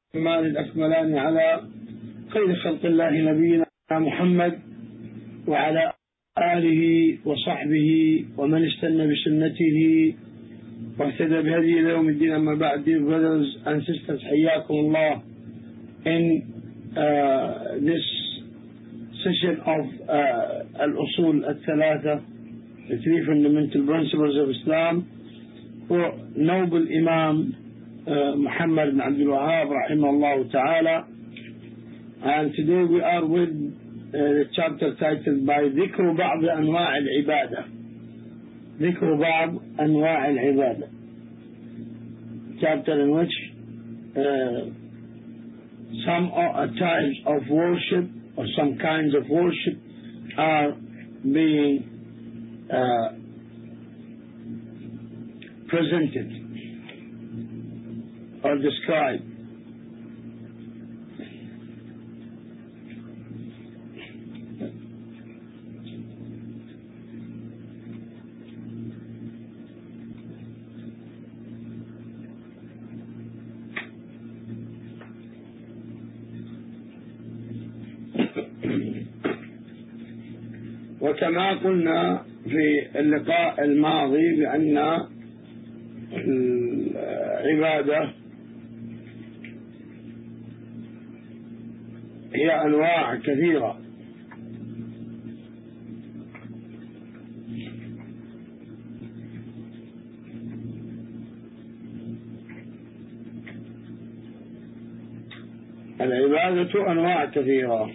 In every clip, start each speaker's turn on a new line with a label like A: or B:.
A: الأكمال الأكملان على خير خلق الله نبينا محمد وعلى آله وصحبه ومن استنى بسنته واهتدى بهديه إلى يوم الدين. أما بعد, dear brothers and sisters, حياكم الله in this session of الأصول الثلاثة, the three fundamental principles of Islam, for noble Imam Muhammad bin Abdul Wahhab rahimahullah ta'ala. And today we are with the chapter titled by ذكر بعض أنواع العبادة. ذكر بعض أنواع العبادة, chapter in which some types of worship or some kinds of worship are being presented or described. وكما قلنا في اللقاء الماضي بأن العبادة هي أنواع كثيرة, العبادة أنواع كثيرة,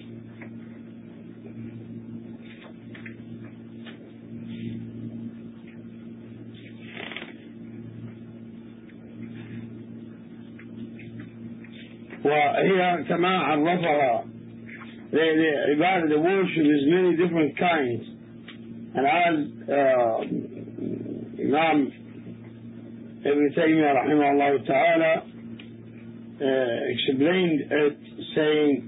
A: وهي كما عرفها العبادة, the worship is many different kinds, and as Imam Ibn Taymiyyah rahimahullah ta'ala explained it, saying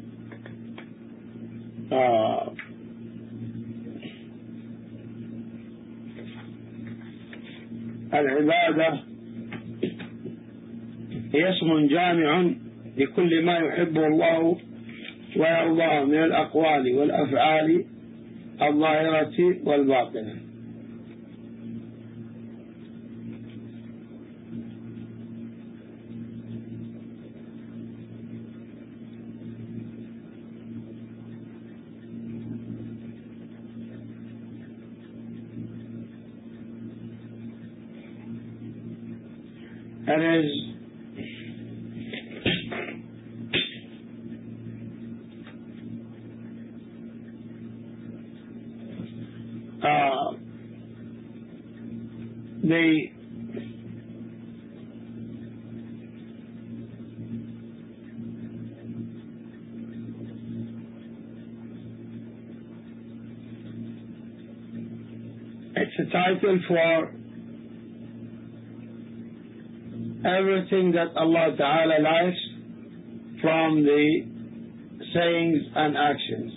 A: العبادة هي اسم جامع لكل ما يحبه الله ويرضاه من الأقوال والأفعال الظاهرة والباطنة. That is, it's a title for everything that Allah Ta'ala likes from the sayings and actions,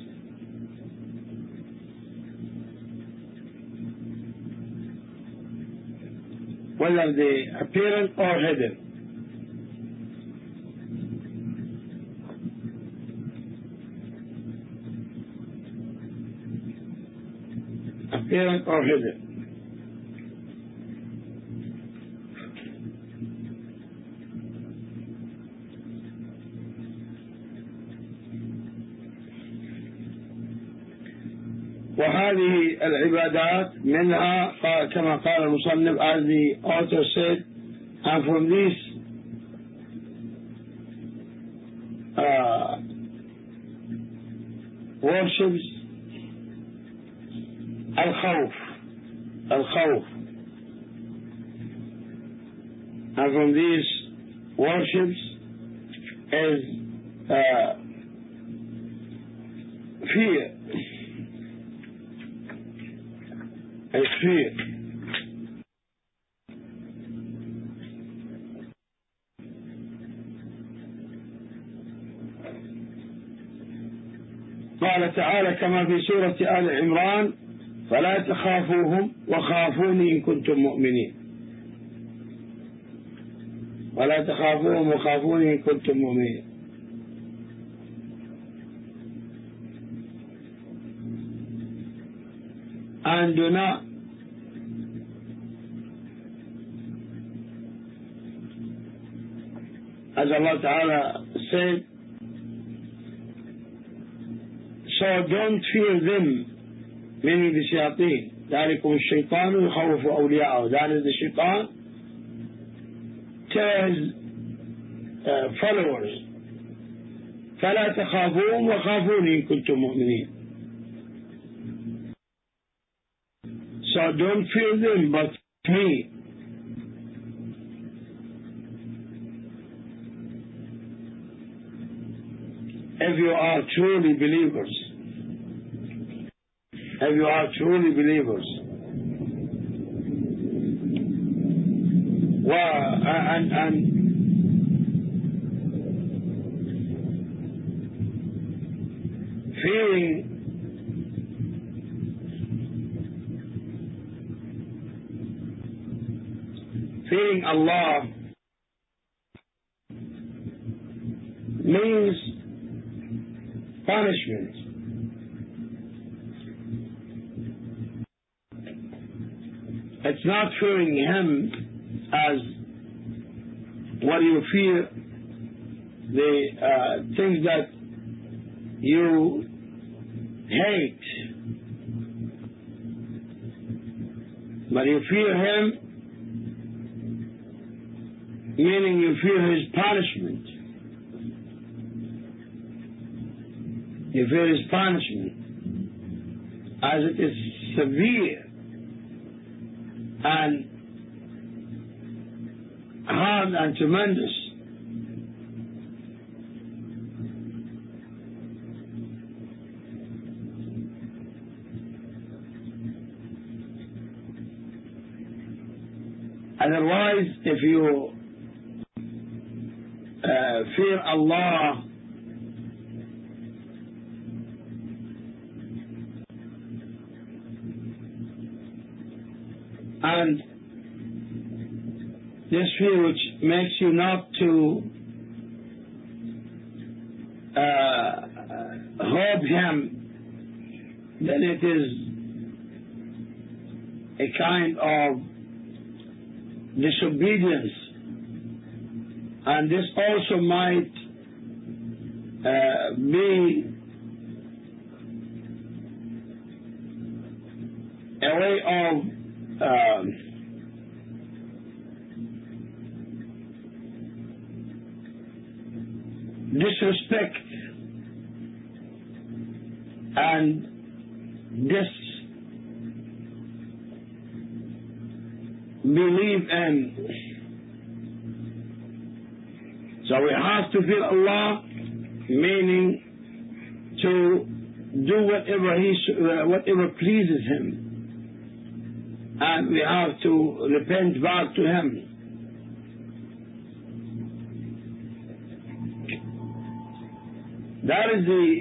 A: whether they apparent or hidden. Apparent or hidden. وهذه العبادات منها كما قال المصنف, as the author said, and from these worships الخوف, and from these worships is fear. قال تعالى كما في سورة آل عمران فلا تخافوهم وخافوني إن كنتم مؤمنين. ولا تخافوهم وخافوني إن كنتم مؤمنين. and do not as Allah Ta'ala said, so don't fear them, meaning the shayateen. ذلكم الشيطان يخوف أولياءه. That is the shaitan tells followers, فلا تخافون وخافوني إن كنتم مؤمنين. So don't fear them but me. If you are truly believers, if you are truly believers, and fearing Allah means punishment. It's not fearing Him as what you fear the things that you hate, but you fear Him meaning you fear His punishment. You fear His punishment as it is severe and hard and tremendous. Otherwise, if you fear Allah and this fear which makes you not to hope Him, then it is a kind of disobedience, and this also might be a way of disrespect and disbelief in. So we have to fear Allah, meaning to do whatever pleases Him, and we have to repent back to Him. That is the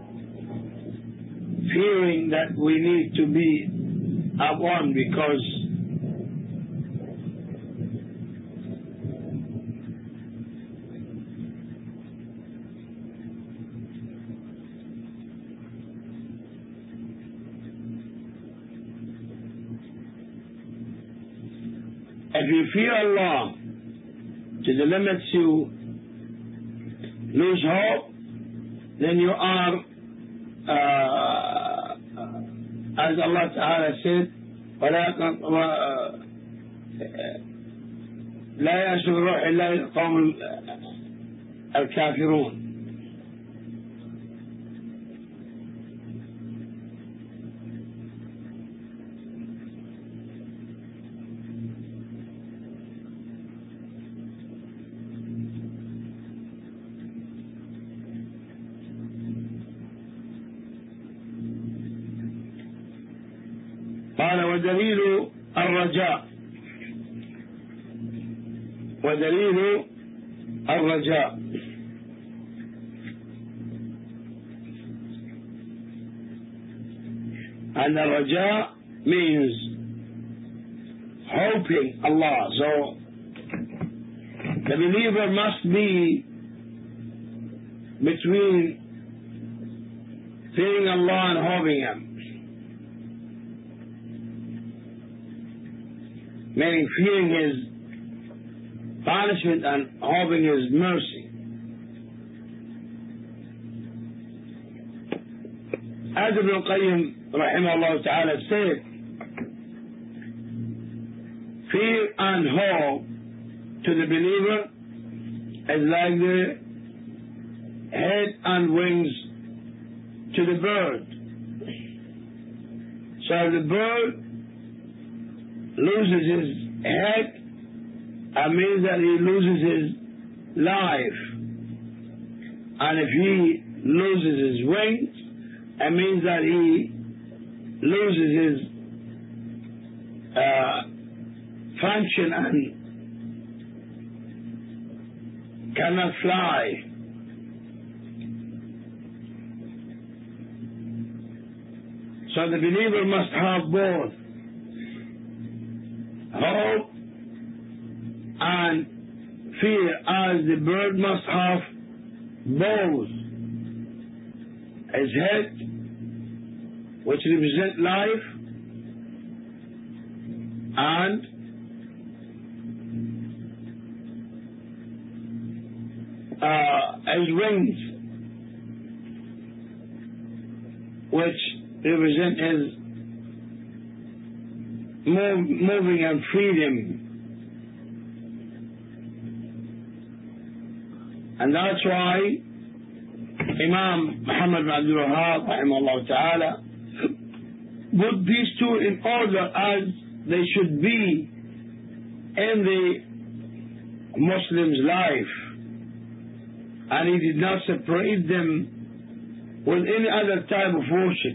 A: fearing that we need to be upon, because if you fear Allah to the limits you lose hope, then you are, as Allah Ta'ala said, لا يأسف الروح إلا القوم الكافرون. قال ودليل الرجاء and the raja means hoping Allah. So the believer must be between fearing Allah and hoping Him. meaning fearing His punishment and hoping His mercy. As Ibn al-Qayyim rahimahullah ta'ala said, fear and hope to the believer is like the head and wings to the bird. So if the bird loses his head, it means that he loses his life. And if he loses his wings, it means that he loses his function and cannot fly. So the believer must have both hope and fear, as the bird must have both his head, which represents life, and his wings, which represent his moving and freedom. And that's why Imam Muhammad bin Abdul Wahhab rahimahullah ta'ala put these two in order as they should be in the Muslim's life, and he did not separate them with any other type of worship.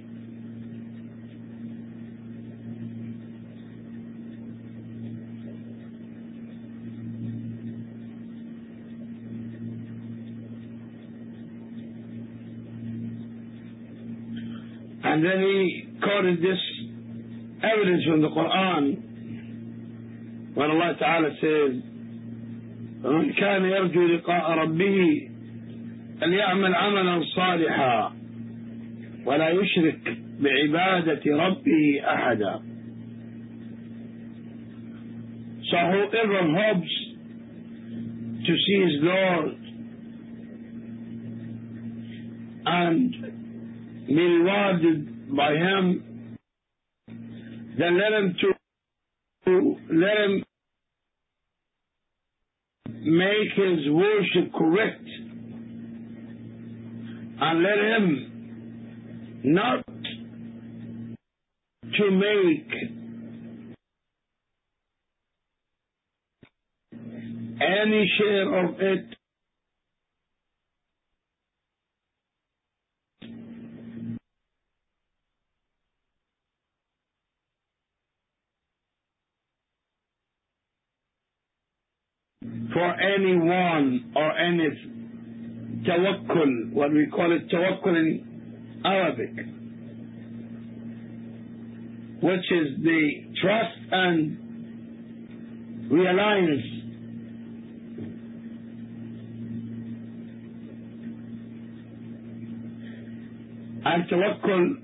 A: And then he quoted this evidence from the Quran when Allah Ta'ala says, فمن كان يرجو لقاء ربه فليعمل عملا صالحا ولا يشرك بعبادة ربه أحدا. So whoever hopes to see his Lord and be rewarded by Him, then let him make his worship correct, and let him not to make any share of it for anyone or any tawakkul, what we call it tawakkul in Arabic, which is the trust and reliance and tawakkul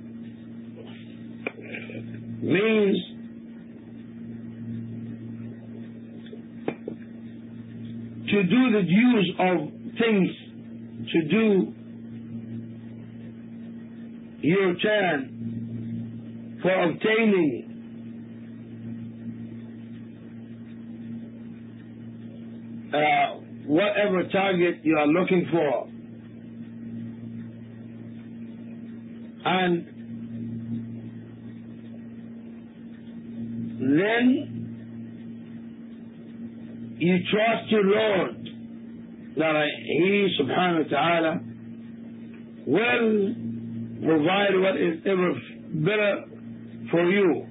A: means to do the dues of things, to do your turn for obtaining whatever target you are looking for. And then you trust your Lord that He subhanahu wa ta'ala will provide what is ever better for you.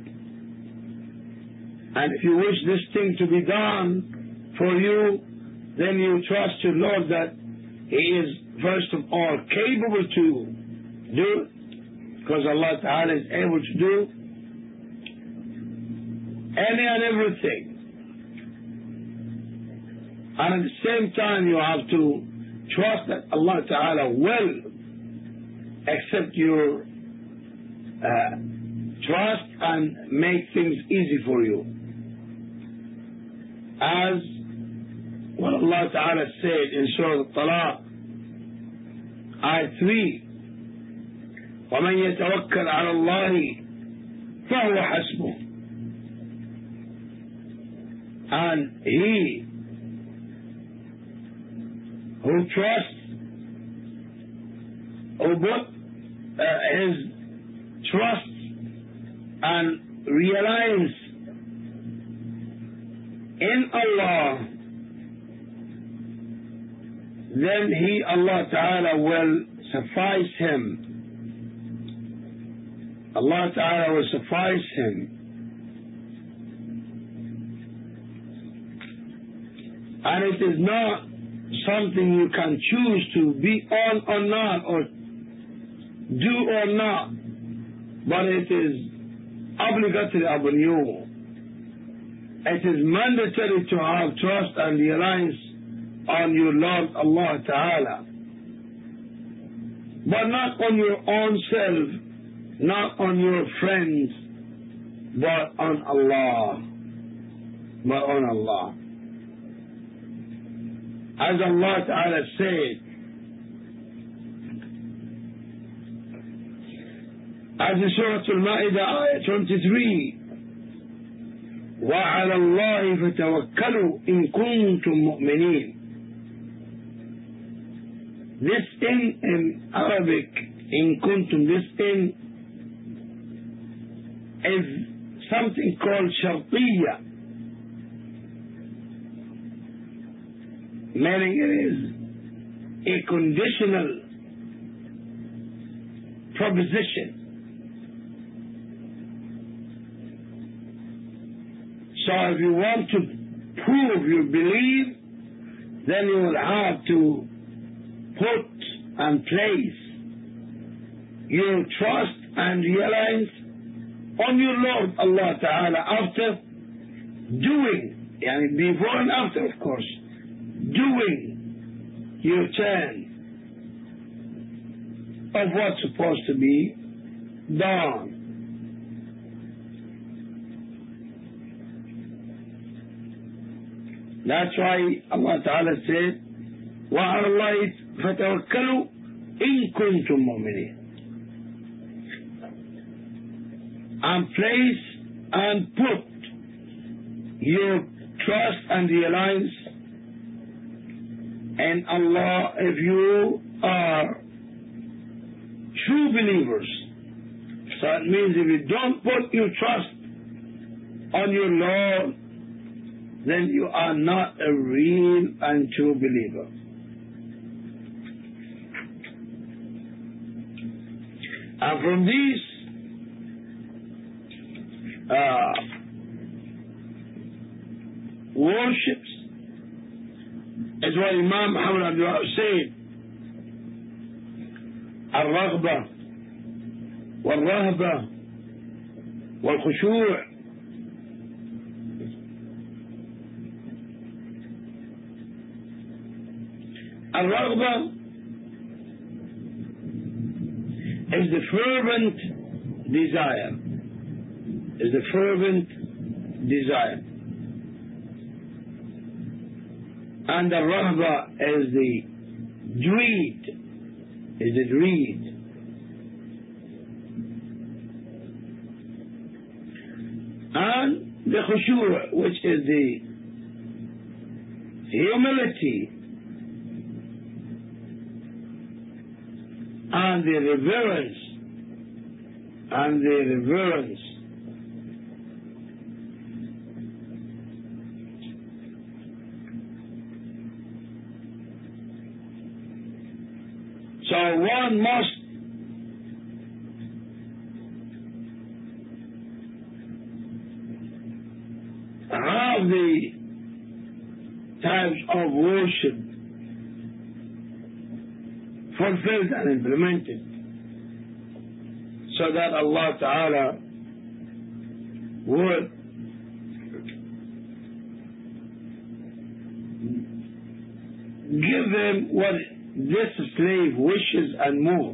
A: And if you wish this thing to be done for you, then you trust your Lord that He is first of all capable to do it, because Allah Ta'ala is able to do any and everything. And at the same time, you have to trust that Allah Ta'ala will accept your trust and make things easy for you. as what Allah Ta'ala said in Surah Al-Talaq, Ayat 3, وَمَنْ يَتَوَكَّلْ عَلَى اللَّهِ فَهُوَ حَسْبُهُ. And he who trusts, who put his trust and reliance in Allah, then he, Allah Ta'ala, will suffice him. Allah Ta'ala will suffice him. And it is not something you can choose to be on or not, or do or not, but it is obligatory upon you. It is mandatory to have trust and reliance on your Lord Allah Ta'ala, but not on your own self, not on your friends, but on Allah. But on Allah. As Allah Ta'ala said, as in Surah Al-Ma'idah, Ayah 23, وَعَلَى اللَّهِ فَتَوَكَّلُوا إِن كُنتُم مُؤْمِنِينَ. This in Arabic, in kuntum, this in is something called shartiyya, meaning it is a conditional proposition. So if you want to prove you believe, then you will have to put and place your trust and reliance on your Lord Allah Ta'ala after doing, and before and after, of course, doing your turn of what's supposed to be done. That's why Allah Ta'ala said, وَعَلَى اللَّهِ فَتَوَكَّلُوا إِن كُنتُم مُؤْمِنِينَ. And place and put your trust and reliance in Allah if you are true believers. So it means if you don't put your trust on your Lord, then you are not a real and true believer. And from these worships is what Imam Muhammad Abdul Wahab said, الرغبة والرهبة والخشوع. الرغبة is the fervent desire, is the fervent desire. And the rahba is the dread, is the dread. And the khushu', which is the humility and the reverence, and the reverence. So one must have the types of worship fulfilled and implemented, so that Allah Ta'ala would give them what this slave wishes and more.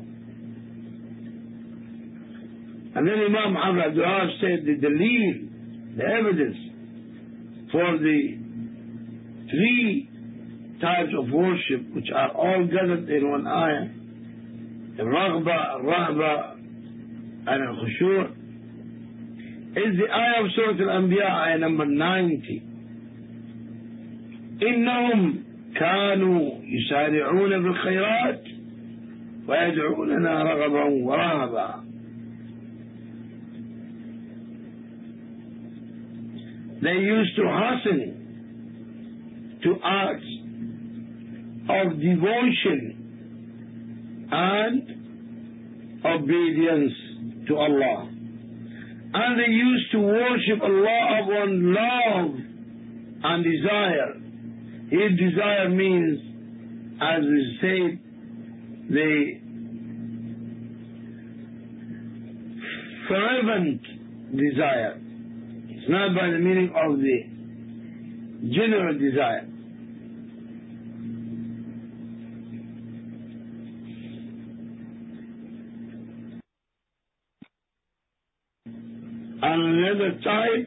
A: And then Imam Muhammad Abdul Wahab said the dalil, the evidence for the three types of worship which are all gathered in one ayah: al-raghba, al-rahba, and al-khushu', is the ayah of Surah Al-Anbiya, ayah number 90. إنهم كانوا يسارعون بالخيرات ويدعوننا رغبا ورهبا. They used to hasten to acts of devotion and obedience to Allah, and they used to worship Allah upon love and desire. Here desire means, as we said, the fervent desire. It's not by the meaning of the general desire. And another type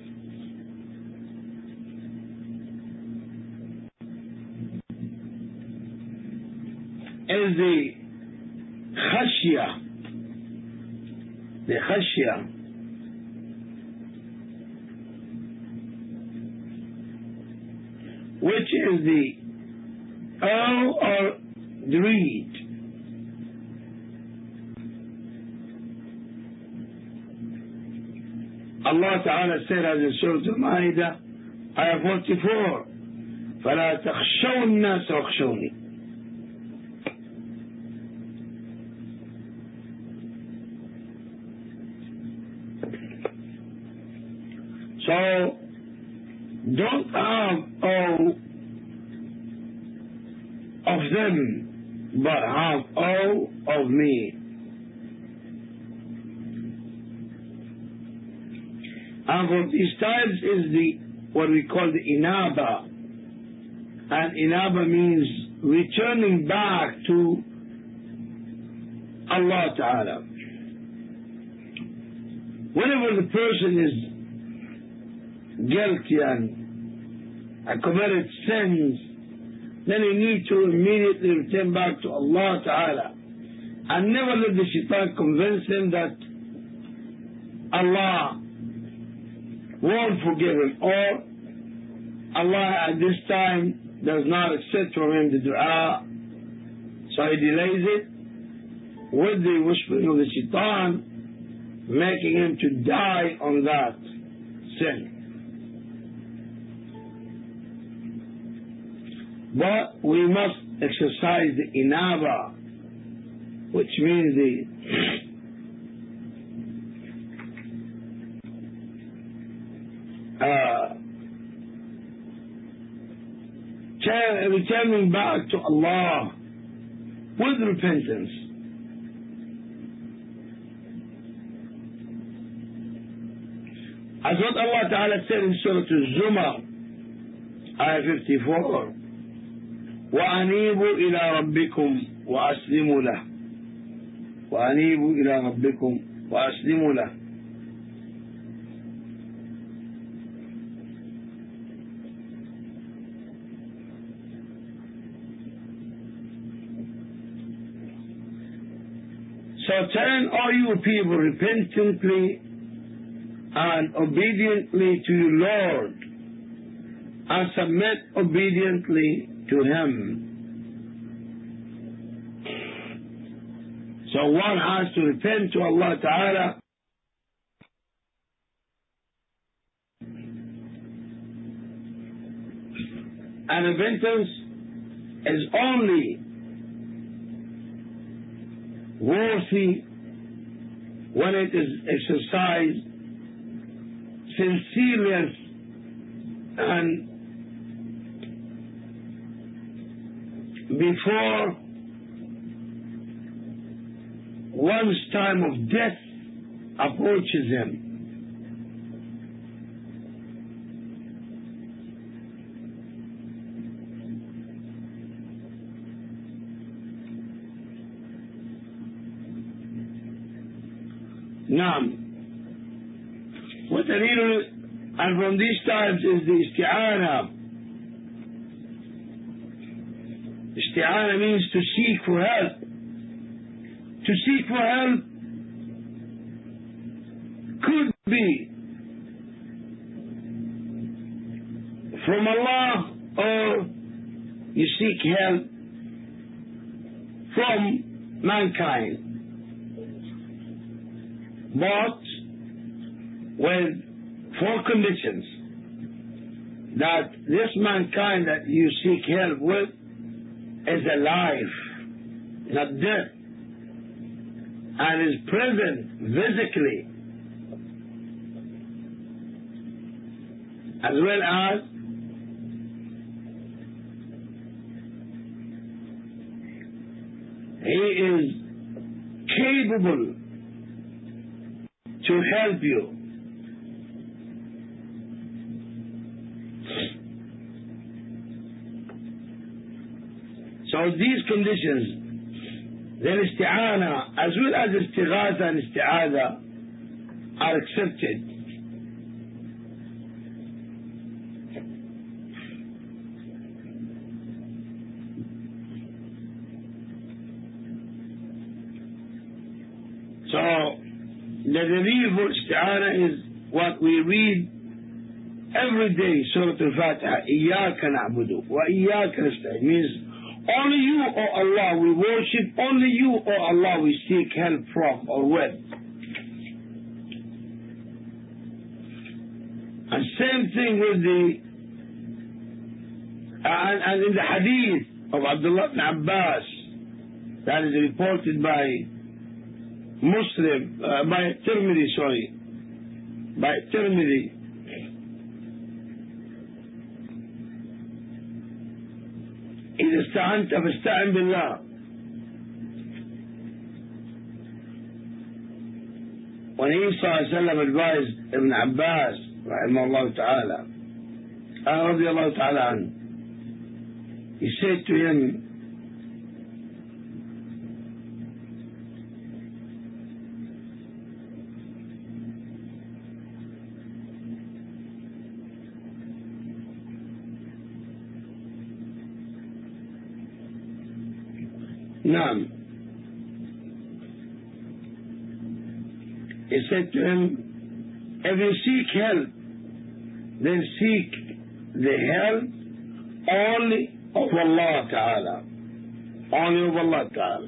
A: is the khashya. The khashya. Which is the awe or dread. Allah Ta'ala said as in Surah Al-Ma'idah, ayah 44, فَلَا تَخْشَوْا النَّاسَ وَاخْشَوْنِي. So, don't have awe of them, but have awe of me. And from these types is what we call the inaba. And inaba means returning back to Allah Ta'ala. Whenever the person is guilty and committed sins, then he needs to immediately return back to Allah Ta'ala. And never let the shaitan convince him that Allah won't forgive him, or Allah at this time does not accept from him the dua, so he delays it with the whispering of the shaitan, making him to die on that sin. But we must exercise the inaba, which means the returning back to Allah with repentance. As what Allah Ta'ala said in Surah Al-Zumar, ayah 54, وَأَنِيبُوا إِلَىٰ رَبِّكُمْ وَأَسْلِمُوا لَهُ. وَأَنِيبُوا إِلَىٰ رَبِّكُمْ وَأَسْلِمُوا لَهُ. So turn, all you people, repentantly and obediently to your Lord, and submit obediently to Him. So one has to repent to Allah Ta'ala and repentance is only worthy when it is exercised sincerely and before one's time of death approaches him. Now, what and from these times is the isti'ana, Isti'ana means to seek for help. To seek for help could be from Allah, or you seek help from mankind, but with four conditions: that this mankind that you seek help with is alive, not dead, and is present physically, as well as he is capable to help you. So these conditions, then isti'ana as well as istighatha and isti'adha are accepted. So the dalil for isti'ana is what we read every day, Surah Al-Fatiha, إِيَّاكَ نَعْبُدُ وَإِيَّاكَ نَسْتَعِينُ, means only you, O Allah, we worship, only you, O Allah, we seek help from or with. And same thing with the, and in the hadith of Abdullah ibn Abbas, that is reported by Muslim, by Tirmidhi, إذا استعنت فاستعن بالله. When he ﷺ advised Ibn Abbas rahimahullah ta'ala, radiyallahu ta'ala anhu, he said to him, Naam. He said to him, if you seek help, then seek the help only of Allah Ta'ala. Only of Allah Ta'ala.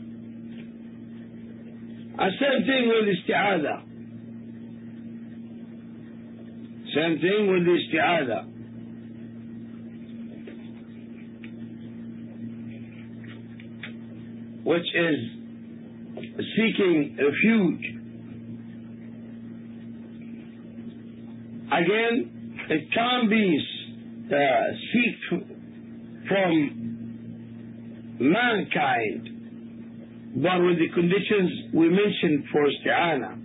A: And same thing with isti'adha. Same thing with the isti'adha. Which is seeking refuge. Again, it can be seeked from mankind, but with the conditions we mentioned for isti'ana.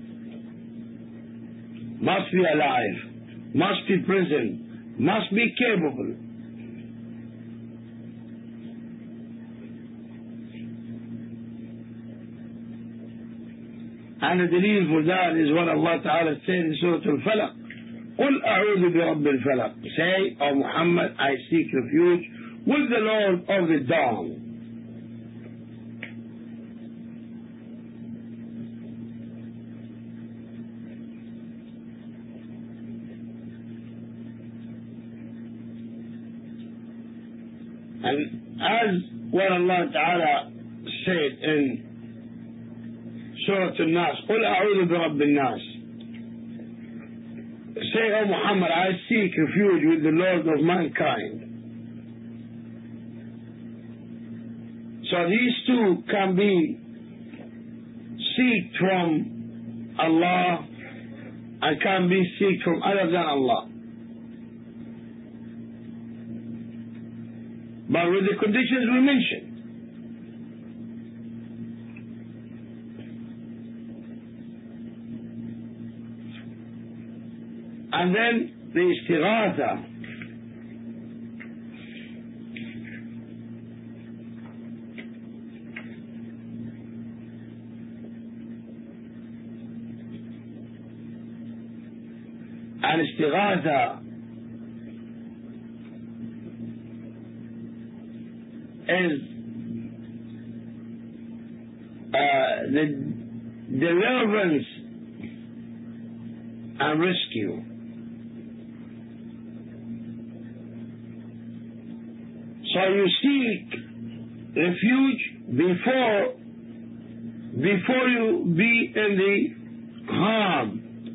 A: Must be alive, must be present, must be capable. And the dalil for that is what Allah Ta'ala said in Surah Al-Falaq. قُلْ أَعُوذُ بِرَبِّ الْفَلَقِ. Say, O Muhammad, I seek refuge with the Lord of the dawn. And as what Allah Ta'ala said in Surah Al-Nas, قُلْ أَعُوذُ بِرَبِّ النَّاسِ. Say, O Muhammad, I seek refuge with the Lord of mankind. So these two can be seeked from Allah and can be seeked from other than Allah. But with the conditions we mentioned. And then the istighatha. And istighatha is the deliverance and rescue. So you seek refuge before you be in the harm.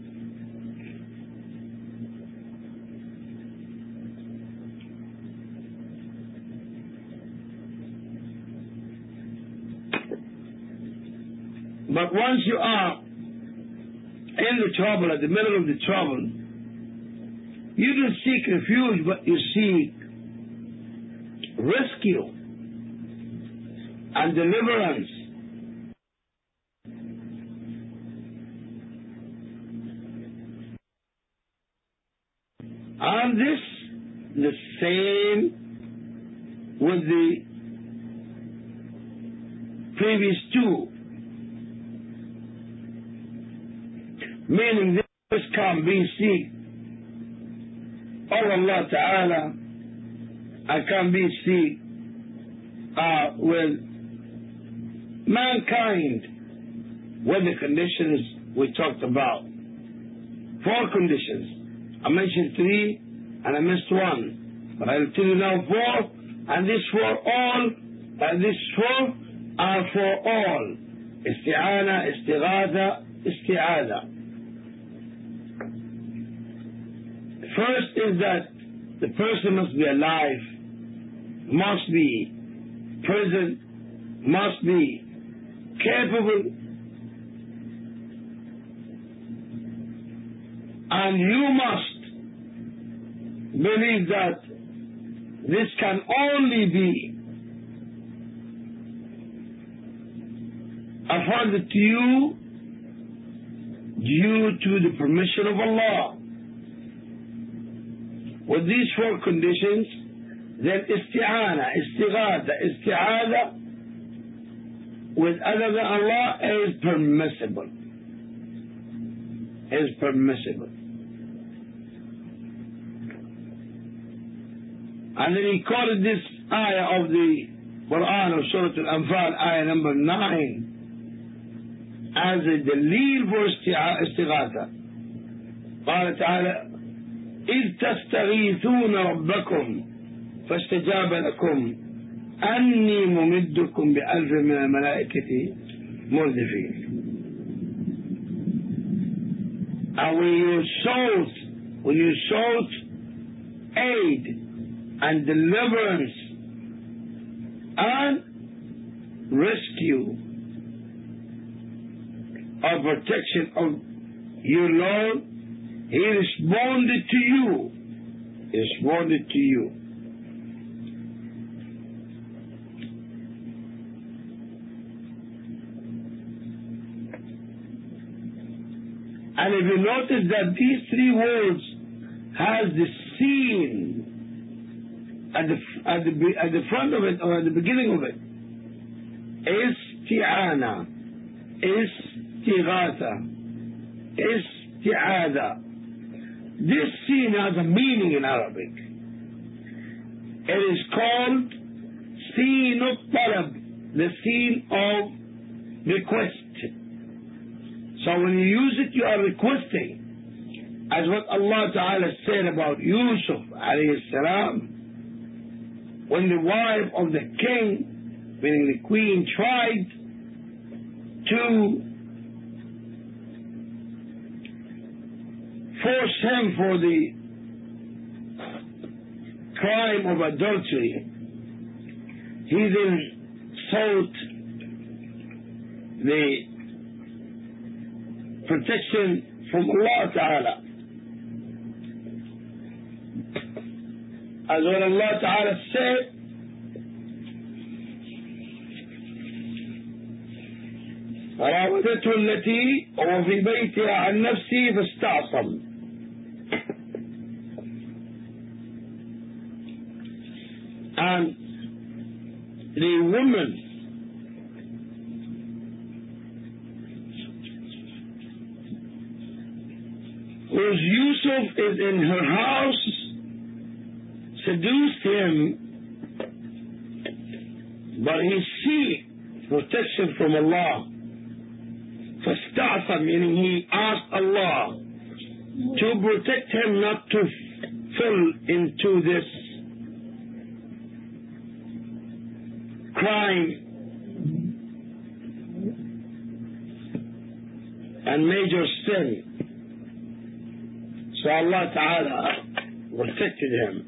A: But once you are in the trouble, at the middle of the trouble, you don't seek refuge, but you seek rescue and deliverance. And this, the same with the previous two. Meaning this can be seen of Allah Ta'ala and can be seen with mankind with the conditions we talked about. 4 conditions. I mentioned 3 and I missed 1. But I'll tell you now 4, and these 4 are for all. Isti'ana, istighatha, isti'adha. First is that the person must be alive, must be present, must be capable, and you must believe that this can only be afforded to you due to the permission of Allah. With these 4 conditions, then isti'ana, istighatha, isti'adha with other than Allah is permissible. Is permissible. And then he quoted this ayah of the Quran of Surah Al-Anfal, ayah number 9, as a dalil for istighatha. قال تعالى إذ تستغيثون ربكم فاستجاب لكم أني ممدكم بألف من الملائكة مردفين. And when you sought aid and deliverance and rescue or protection of your Lord, He responded to you. He responded to you. And if you notice that these 3 words has the scene at the front of it or at the beginning of it. Isti'ana, istighatha, isti'adha. This scene has a meaning in Arabic. It is called scene of talab, the scene of request. So when you use it, you are requesting. As what Allah Ta'ala said about Yusuf alayhi salam, when the wife of the king, meaning the queen, tried to force him for the crime of adultery, he then sought the protection from Allah Ta'ala. As when Allah Ta'ala said, فراودته التي هو في بيتها عن نفسه فاستعصم. And the woman whose Yusuf is in her house seduced him but he seeked protection from Allah. فاستعصم, meaning he asked Allah to protect him not to fall into this crime and major sin. So Allah Ta'ala protected him.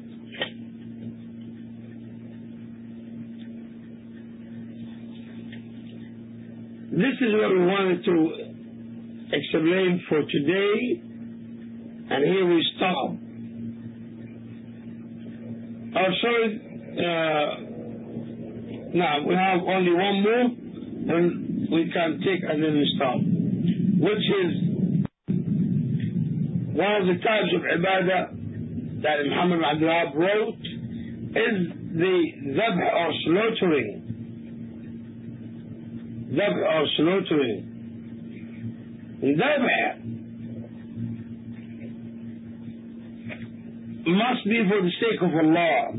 A: This is what we wanted to explain for today, and here we stop. Now we have only one more, and we can take and then we stop, which is one of the types of ibadah that Muhammad bin Abdul Wahhab wrote is the dhabh or slaughtering. Dhabh or slaughtering. Dhabh must be for the sake of Allah.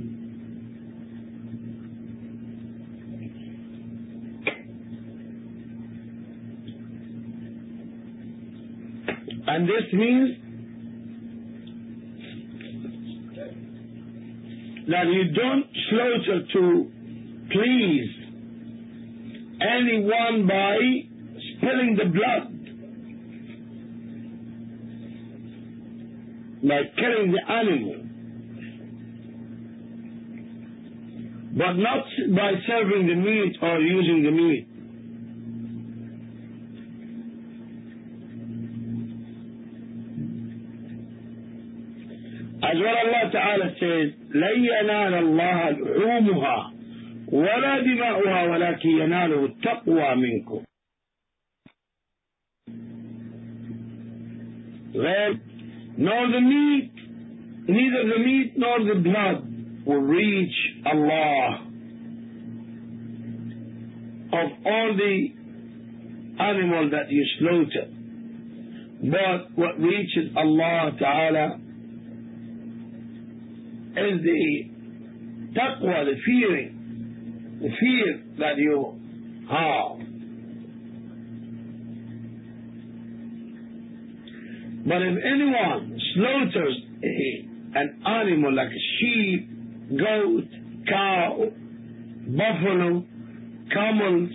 A: And this means that you don't slaughter to please anyone by spilling the blood, by killing the animal, but not by serving the meat or using the meat. As well, Allah Ta'ala says, لَن يَنَالَ اللَّهَ لُحُومُهَا وَلَا دِمَاؤُهَا وَلَكِنْ يَنَالُهُ التَّقْوَى مِنْكُمْ. Well, neither the meat nor the blood will reach Allah of all the animal that you slaughter. But what reaches Allah Ta'ala is the taqwa, the fear that you have. But if anyone slaughters an animal like a sheep, goat, cow, buffalo, camels,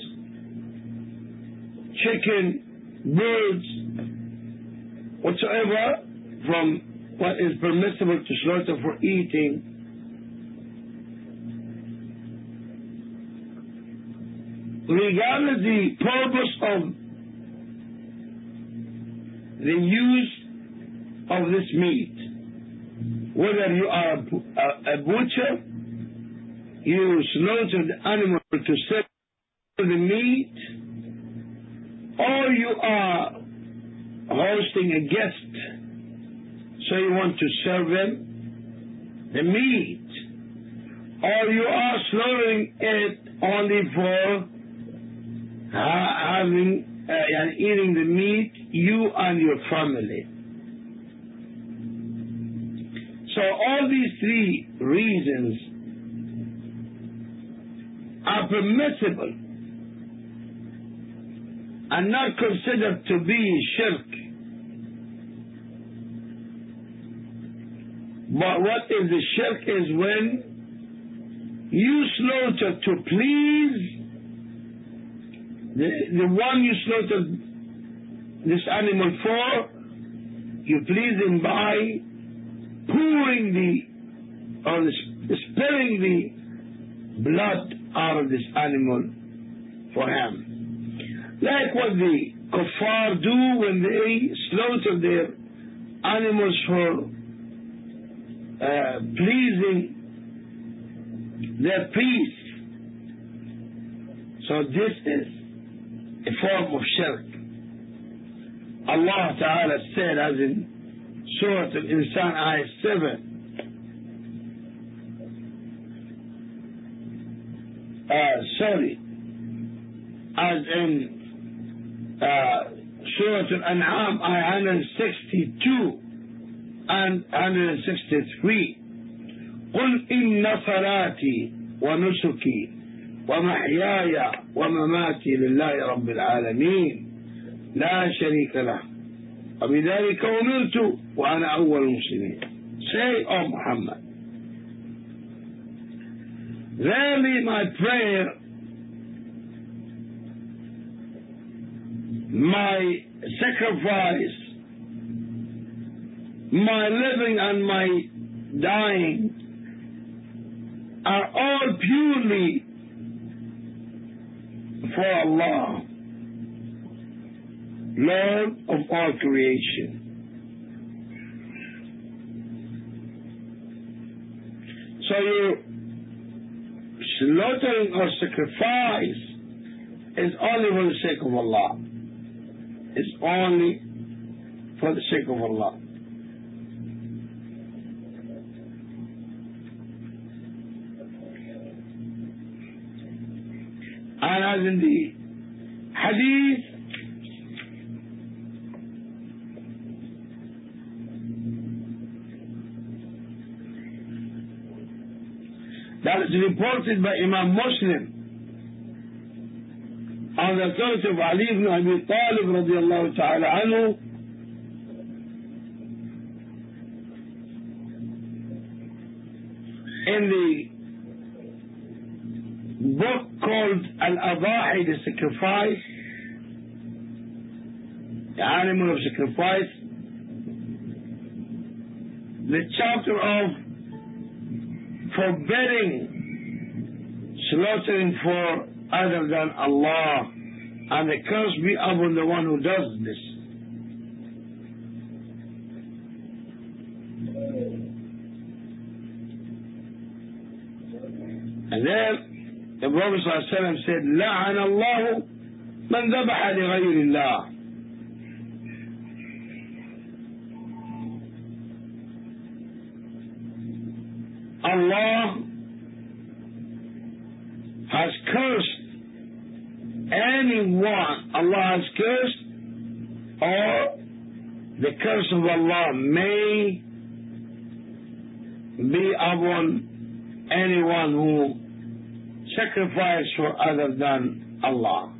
A: chicken, birds, whatsoever from what is permissible to slaughter for eating, regardless the purpose of the use of this meat, whether you are a butcher, you slaughter the animal to sell the meat, or you are hosting a guest, so you want to serve them the meat, or you are slaughtering it only for having and eating the meat, you and your family. So all these three reasons are permissible and not considered to be shirk. But what is the shirk is when you slaughter to please the one you slaughtered this animal for, you please him by pouring spilling the blood out of this animal for him. Like what the kuffar do when they slaughter their animals for pleasing their peace. So this is a form of shirk. Allah Ta'ala said, as in Surah Al-Insan, Ayah 7, as in Surah Al-An'am, Ayah 162 and 163, قل إن صلاتي ونسكي ومحياي ومماتي لله رب العالمين لا شريك له وبذلك أمرت وأنا أول المسلمين. Say, O Muhammad, verily my prayer, my sacrifice, my living and my dying are all purely for Allah, Lord of all creation. So your slaughtering or sacrifice is only for the sake of Allah. It's only for the sake of Allah. And as in the hadith, that is reported by Imam Muslim on the authority of Ali ibn Abi Talib radiallahu ta'ala anhu, in the book called Al-Adahi, the sacrifice, the animal of sacrifice, the chapter of forbidding slaughtering for other than Allah, and the curse be upon the one who does this. And then the Prophet ﷺ said, لعن الله من ذبح لغير الله. Allah has cursed anyone. Allah has cursed, or the curse of Allah may be upon anyone who sacrifices for other than Allah.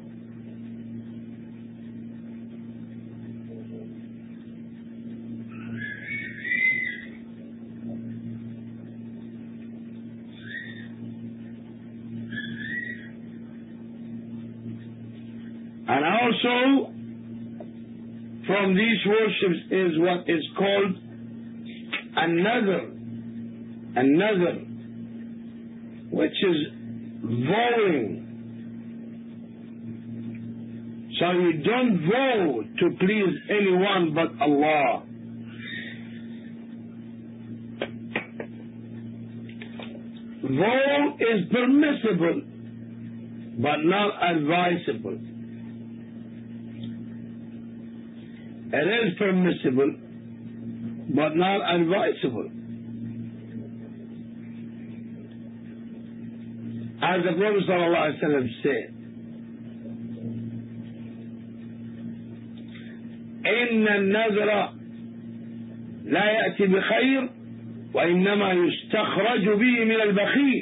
A: And also from these worships is what is called another, which is vowing. So you don't vow to please anyone but Allah. Vow is permissible but not advisable. It is permissible but not advisable. As the Prophet ﷺ said, إن النذر لا يأتي بخير وإنما يستخرج به من البخيل.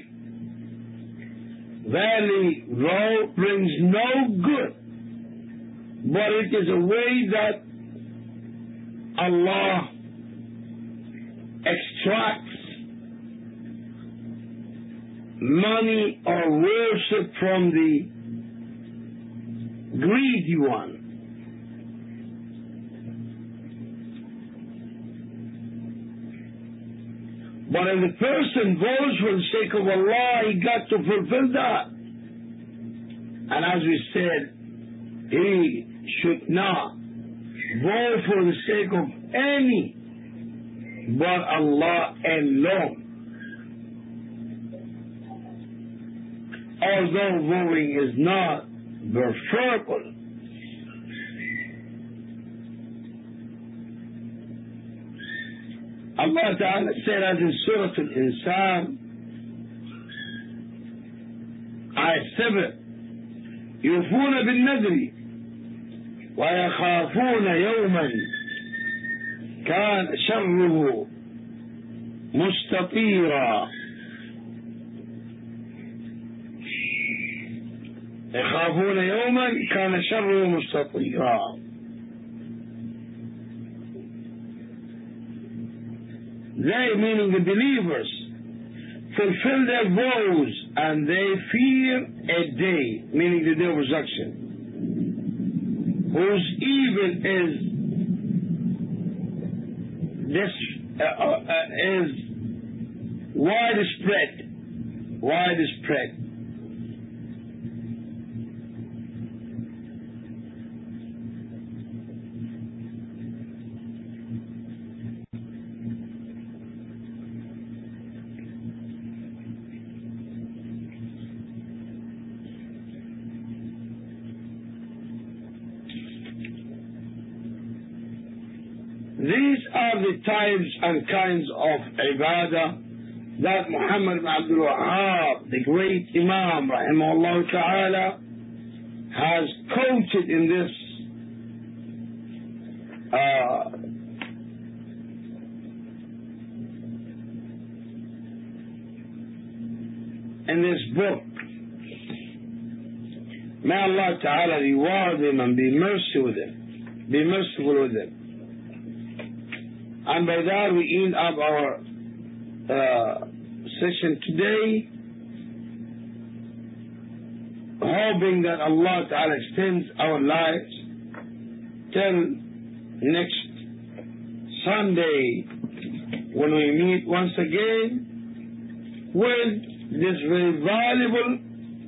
A: Verily, vow brings no good, but it is a way that Allah extracts money or worship from the greedy one. But if the person vows for the sake of Allah, he got to fulfill that. And as we said, he should not vow for the sake of any but Allah alone. Although vowing is not preferable, Allah Ta'ala said as in Surah Al-Insan, Ayah 7, يوفون بالنذر ويخافون يوما كان شره مستطيرا. يخافون يوما كان شره مستطيرا. They, meaning the believers, fulfill their vows and they fear a day, meaning the day of resurrection, whose evil is widespread. These are the types and kinds of ibadah that Muhammad ibn Abdul Wahhab, the great Imam, rahimahullah ta'ala, has quoted in this book. May Allah ta'ala reward him and be merciful with him. And by that we end up our session today, hoping that Allah Ta'ala extends our lives till next Sunday when we meet once again with this very valuable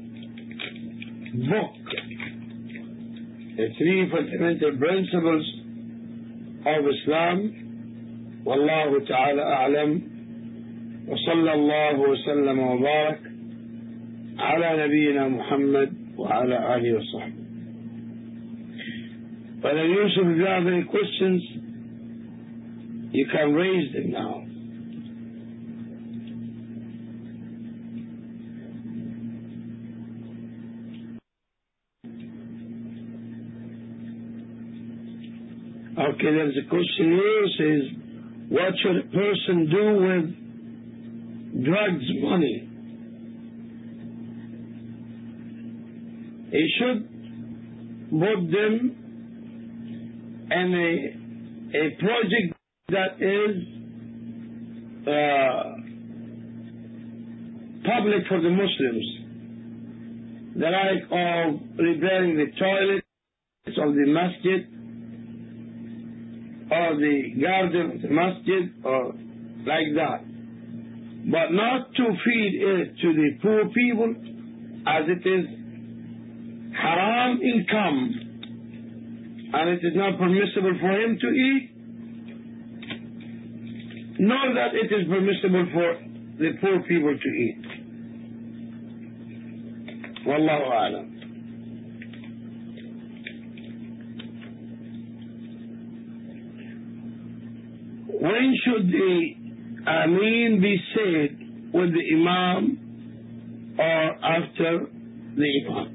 A: book, the 3 fundamental principles of Islam. والله تعالى أعلم وصلى الله وسلم وبارك على نبينا محمد وعلى آله وصحبه. Brother Yusuf, if you have any questions, you can raise them now. Okay, there's a question here. It says, what should a person do with drugs money? He should put them in a project that is public for the Muslims, the like of repairing the toilets of the masjid, or the garden of the masjid, or like that, but not to feed it to the poor people, as it is haram income and it is not permissible for him to eat, nor that it is permissible for the poor people to eat. Wallahu a'lam. When should the Ameen be said, with the Imam or after the Imam?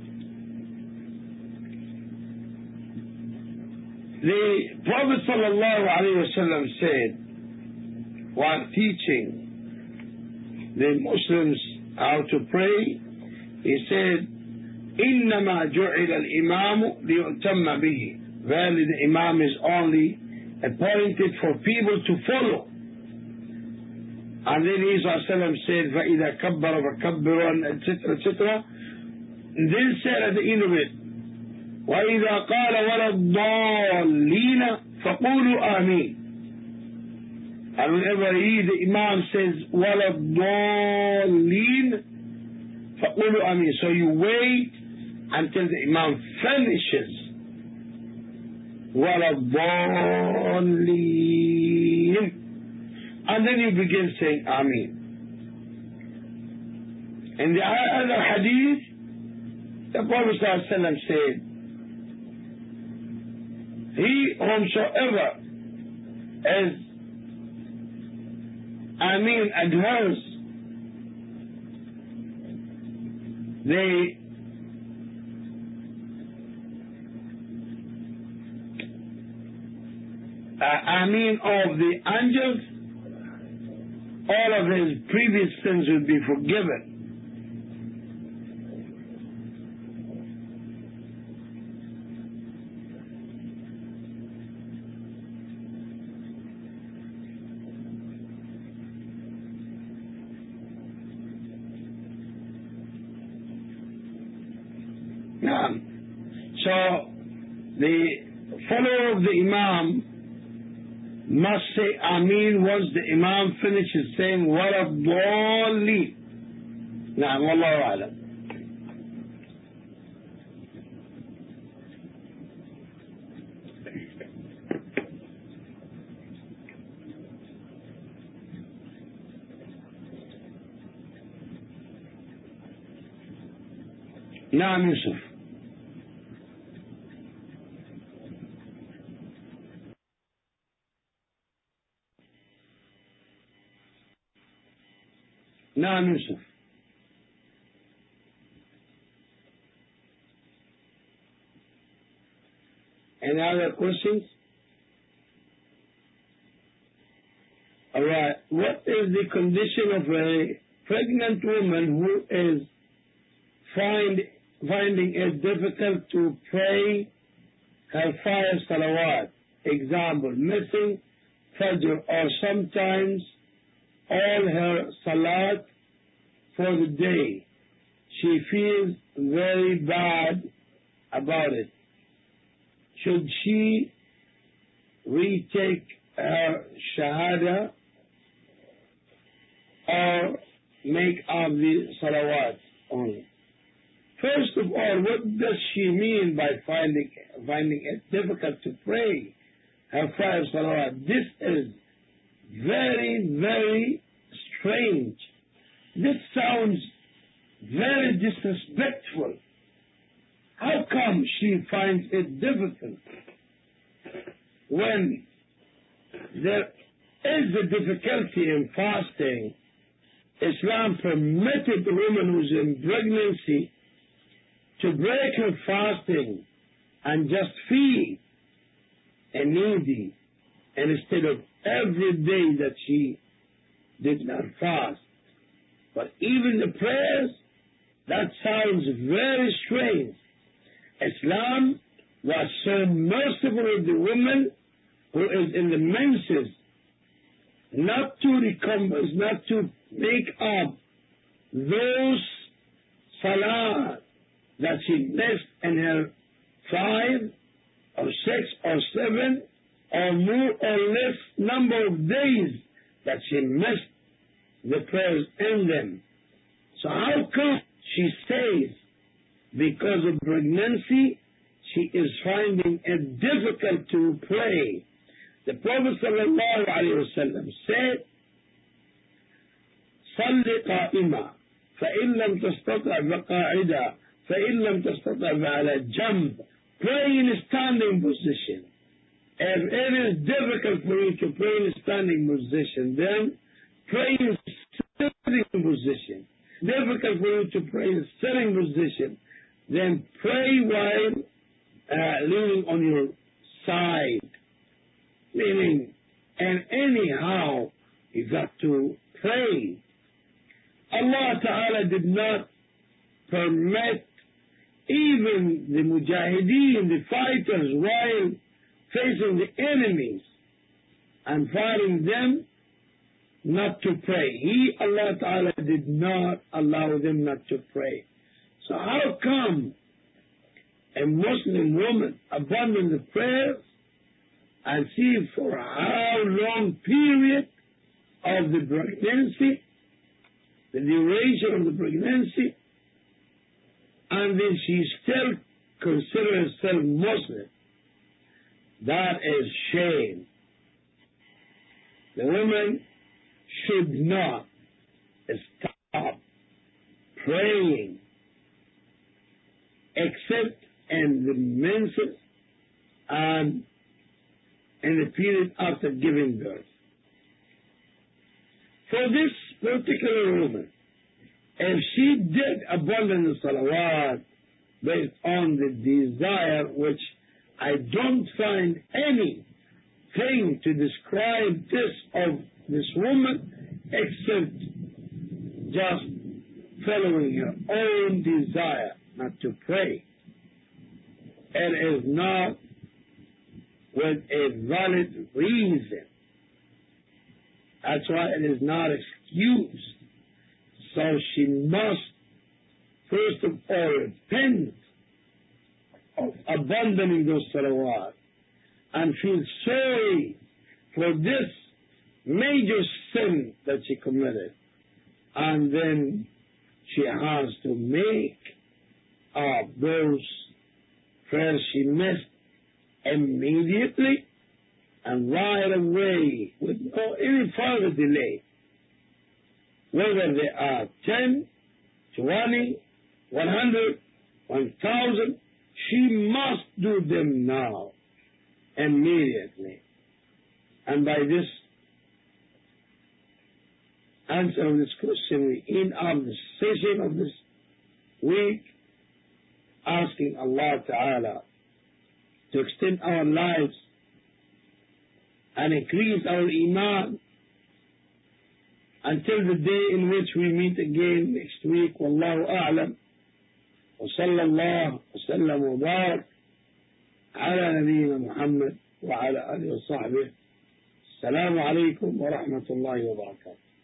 A: The Prophet ﷺ said, while teaching the Muslims how to pray, he said, إِنَّمَا جُعِلَ الْإِمَامُ لِيُؤْتَمَّ بِهِ. Verily the Imam is only appointed for people to follow. And then he said, فَإِذَا كَبَّرَ فَكَبِّرُوا, etc. Then said at the end of it, وَإِذَا قَالَ وَلَا الضَّالِّينَ فَقُولُوا آمِينَ. And whenever the Imam says وَلَا الضَّالِّينَ فَقُولُوا آمِينَ, so you wait until the Imam finishes وَلَا الضَّالِّينَ, and then you begin saying Ameen. In the other hadith, the Prophet ﷺ said, he whomsoever is Ameen adheres, the Ameen of the angels, all of his previous sins will be forgiven. So the follower of the Imam must say Ameen once the Imam finishes saying وَلَا الضَّالِّينَ. نعم والله أعلم. نعم يوسف. نعم يوسف. Any other questions? All right. What is the condition of a pregnant woman who is finding it difficult to pray her 5 salawat? Example, missing Fajr or sometimes all her salat for the day. She feels very bad about it. Should she retake her shahada or make up the salawat only? First of all, what does she mean by finding it difficult to pray her 5 salawat? This is very, very strange. This sounds very disrespectful. How come she finds it difficult when there is a difficulty in fasting? Islam permitted a woman who's in pregnancy to break her fasting and just feed a needy, and instead of every day that she did not fast. But even the prayers, that sounds very strange. Islam was so merciful with the woman who is in the menses, not to recompose, not to make up those salah that she missed in her 5 or 6 or 7 or more or less number of days that she missed the prayers in them. So how come she says because of pregnancy she is finding it difficult to pray? The Prophet ﷺ said, صل قائما فإن لم تستطع فقاعدا فإن لم تستطع فعلى جنب. Pray in a standing position. If it is difficult for you to pray in a standing position, then pray in a sitting position. Difficult for you to pray in a sitting position, then pray while leaning on your side. Meaning, and anyhow, you got to pray. Allah Ta'ala did not permit even the mujahideen, the fighters, while facing the enemies and fighting them, not to pray. Allah Ta'ala did not allow them not to pray. So how come a Muslim woman abandoned the prayers and see for how long period of the pregnancy, the duration of the pregnancy, and then she still considers herself Muslim? That is shame. The woman should not stop praying except in the menses and in the period after giving birth. For this particular woman, if she did abandon the salawat based on the desire, which I don't find anything to describe this of this woman except just following her own desire not to pray. It is not with a valid reason. That's why it is not excused. So she must, first of all, repent of abandoning those salawat and feel sorry for this major sin that she committed. And then she has to make up those prayers she missed immediately and right away with no any further delay. Whether they are 10, 20, 100, 1,000, she must do them now, immediately. And by this answer of this question, we end up the session of this week, asking Allah Ta'ala to extend our lives and increase our iman until the day in which we meet again next week. Wallahu a'lam. Wa sallallahu wa sallam wa barak ala nabiyyina Muhammad wa ala alihi wa sahbihi. Assalamu alaikum wa rahmatullahi wa barakatuh.